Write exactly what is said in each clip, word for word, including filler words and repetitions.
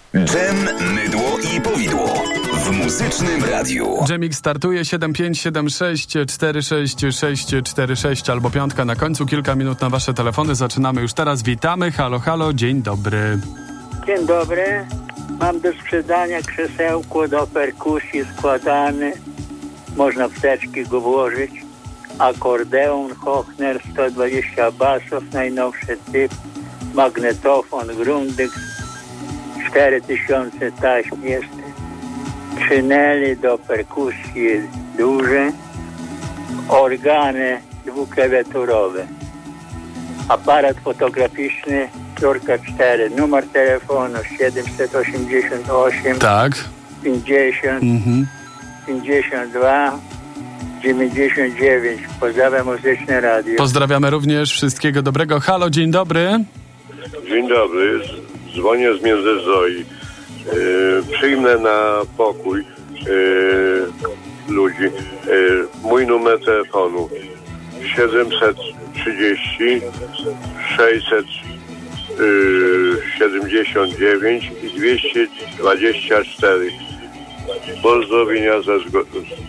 Dżem, mydło i powidło w Muzycznym Radiu. Dżemik startuje siedem pięć siedem sześć cztery sześć sześć cztery sześć albo piątka na końcu. Kilka minut na wasze telefony. Zaczynamy już teraz. Witamy. Halo, halo. Dzień dobry. Dzień dobry. Mam do sprzedania krzesełko do perkusji składane. Można w teczki go włożyć. Akordeon Hochner sto dwadzieścia basów, najnowszy typ. Magnetofon Grundig cztery tysiące taśm jest. Trzynely do perkusji duże. Organy dwuklawiaturowe. Aparat fotograficzny Piórka cztery. Numer telefonu siedemset osiemdziesiąt osiem Tak. pięćdziesiąt Mhm. pięćdziesiąt dwa dziewięćdziesiąt dziewięć. Pozdrawiam Muzyczne Radio. Pozdrawiamy również. Wszystkiego dobrego. Halo, dzień dobry. Dzień dobry. Dzwonię z Międzyzdroi. Yy, przyjmę na pokój yy, ludzi. Yy, mój numer telefonu siedemset trzydzieści sześćset siedemdziesiąt dziewięć i dwieście dwadzieścia cztery. Pozdrowienia ze zgo...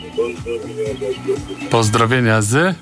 Pozdrowienia z...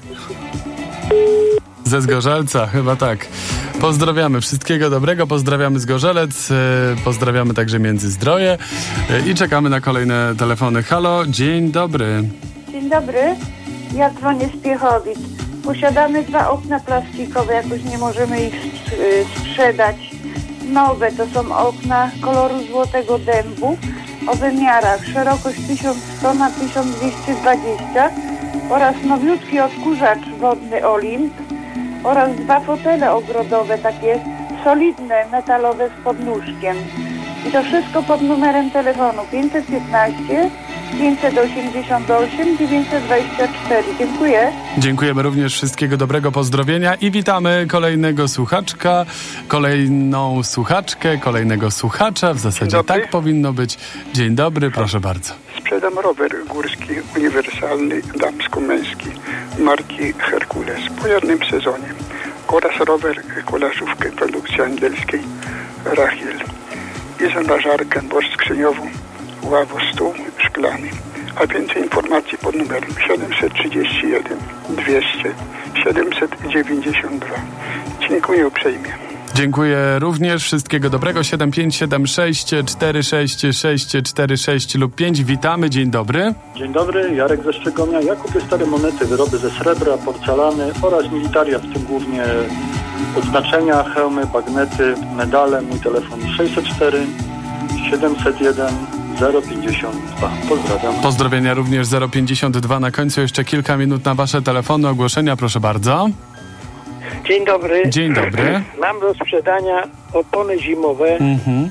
Ze Zgorzelca, chyba tak. Pozdrawiamy. Wszystkiego dobrego. Pozdrawiamy Zgorzelec. Pozdrawiamy także Międzyzdroje. I czekamy na kolejne telefony. Halo, dzień dobry. Dzień dobry. Ja dzwonię z Piechowic. Posiadamy dwa okna plastikowe. Jakoś nie możemy ich sprzedać. Nowe to są okna koloru złotego dębu o wymiarach szerokość tysiąc sto na tysiąc dwieście dwadzieścia oraz nowiutki odkurzacz wodny Olimp oraz dwa fotele ogrodowe, takie solidne, metalowe z podnóżkiem. I to wszystko pod numerem telefonu pięćset piętnaście pięćset osiemdziesiąt osiem dziewięćset dwadzieścia cztery. Dziękuję. Dziękujemy również. Wszystkiego dobrego. Pozdrowienia i witamy kolejnego słuchaczka, kolejną słuchaczkę, kolejnego słuchacza. W zasadzie tak powinno być. Dzień dobry, proszę bardzo. Sprzedam rower górski uniwersalny, damsko-męski marki Herkules po jednym sezonie oraz rower kolaszówkę produkcji angielskiej Rachiel i zamrażarkę boskrzyniową Ławo stół szklany. A więcej informacji pod numerem siedemset trzydzieści jeden dwieście siedemset dziewięćdziesiąt dwa. Dziękuję uprzejmie. Dziękuję również. Wszystkiego dobrego. siedem pięć siedem sześć cztery sześć sześć cztery sześć lub pięć. Witamy. Dzień dobry. Dzień dobry. Jarek ze Szczegomia. Ja kupię stare monety, wyroby ze srebra, porcelany oraz militaria, w tym głównie odznaczenia, hełmy, bagnety, medale. Mój telefon sześćset cztery siedemset jeden zero pięćdziesiąt dwa. Pozdrawiam. Pozdrowienia również zero pięćdziesiąt dwa na końcu. Jeszcze kilka minut na wasze telefony. Ogłoszenia, proszę bardzo. Dzień dobry. Dzień dobry. Mam do sprzedania opony zimowe. Mhm.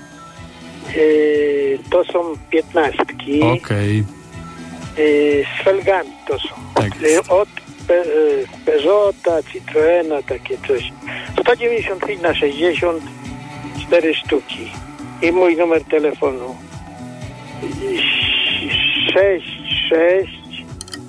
Yy, to są piętnastki. Okej. Yy, z felgami to są. Tak. Yy, od Pe- yy, Peugeota, Citroena, takie coś. sto dziewięćdziesiąt pięć na sześćdziesiąt cztery sztuki. I mój numer telefonu sześć sześć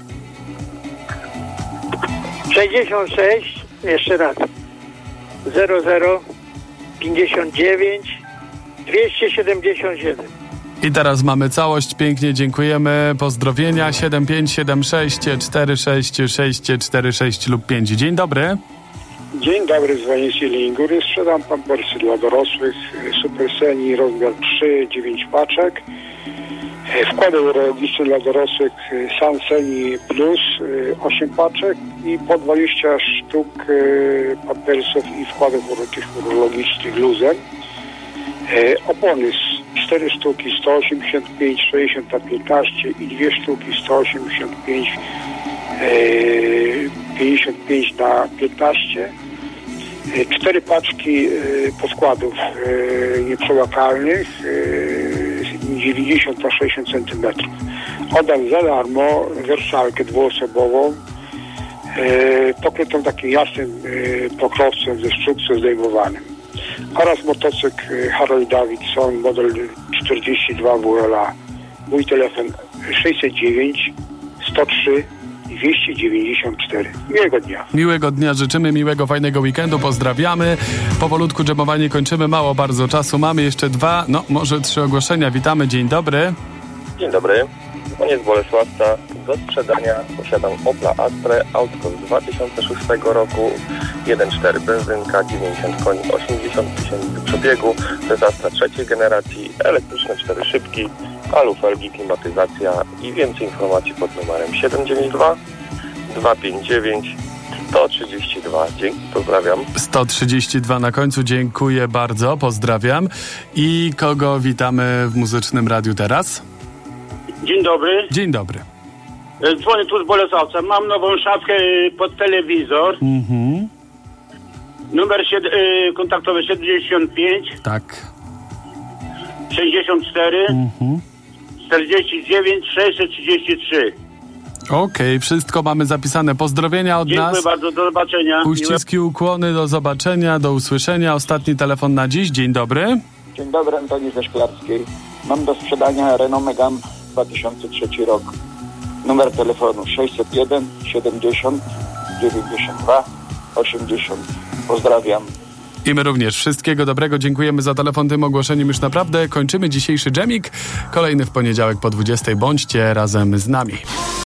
sześćdziesiąt sześć jeszcze raz zero zero pięćdziesiąt dziewięć dwieście siedemdziesiąt siedem. I teraz mamy całość. Pięknie dziękujemy. Pozdrowienia siedem pięć siedem sześć cztery sześć sześć cztery sześć lub pięć. Dzień dobry. Dzień dobry, dzwonię z Jeleniej Góry. Sprzedam pampersy dla dorosłych Super Seni rozmiar trzy, dziewięć paczek. Wkłady urologiczne dla dorosłych Sanseni Plus osiem paczek i po dwadzieścia sztuk pampersów i wkładów urologicznych luzem. Opony cztery sztuki sto osiemdziesiąt pięć sześćdziesiąt na piętnaście i dwie sztuki sto osiemdziesiąt pięć pięćdziesiąt pięć na piętnaście. Cztery paczki podkładów nieprzełakalnych dziewięćdziesiąt na sześćdziesiąt centymetrów. Oddam za darmo wersalkę dwuosobową pokrytą takim jasnym pokrowcem ze sztuczce zdejmowanym. Oraz motocykl Harley Davidson model czterdzieści dwa W L A. Mój telefon sześćset dziewięć sto trzy dwieście dziewięćdziesiąt cztery. Miłego dnia. Miłego dnia życzymy, miłego, fajnego weekendu, pozdrawiamy. Powolutku dżemowanie kończymy, mało bardzo czasu mamy, jeszcze dwa, no może trzy ogłoszenia. Witamy, dzień dobry. Dzień dobry, koniec Bolesławca. Do sprzedania posiadam Opla Astrę, autko z dwa tysiące szóstego roku, jeden przecinek cztery benzynka, dziewięćdziesiąt koni, osiemdziesiąt tysięcy przebiegu. To jest Astra trzeciej generacji, elektryczne cztery szybki, alufelgi, klimatyzacja i więcej informacji pod numerem siedem dziewięć dwa dwa pięć dziewięć sto trzydzieści dwa. Dzięki, pozdrawiam. sto trzydzieści dwa na końcu, dziękuję bardzo, pozdrawiam. I kogo witamy w Muzycznym Radiu teraz? Dzień dobry. Dzień dobry. Dzwonię tu z Bolesławca. Mam nową szafkę pod telewizor. Mhm. Numer sied- y, kontaktowy siedemdziesiąt pięć. Tak. sześćdziesiąt cztery. Mhm. czterdzieści dziewięć sześćset trzydzieści trzy. Okej, okay, wszystko mamy zapisane. Pozdrowienia od Dziękuję nas. Dziękuję bardzo, do zobaczenia. Uściski, ukłony, do zobaczenia, do usłyszenia. Ostatni telefon na dziś. Dzień dobry. Dzień dobry, Antoni ze Szklarskiej. Mam do sprzedania Renault Megane dwa tysiące trzeci rok. Numer telefonu sześćset jeden siedemdziesiąt dziewięćdziesiąt dwa osiemdziesiąt. Pozdrawiam. I my również. Wszystkiego dobrego. Dziękujemy za telefon. Tym ogłoszeniem już naprawdę kończymy dzisiejszy dżemik. Kolejny w poniedziałek po dwudziestej. Bądźcie razem z nami.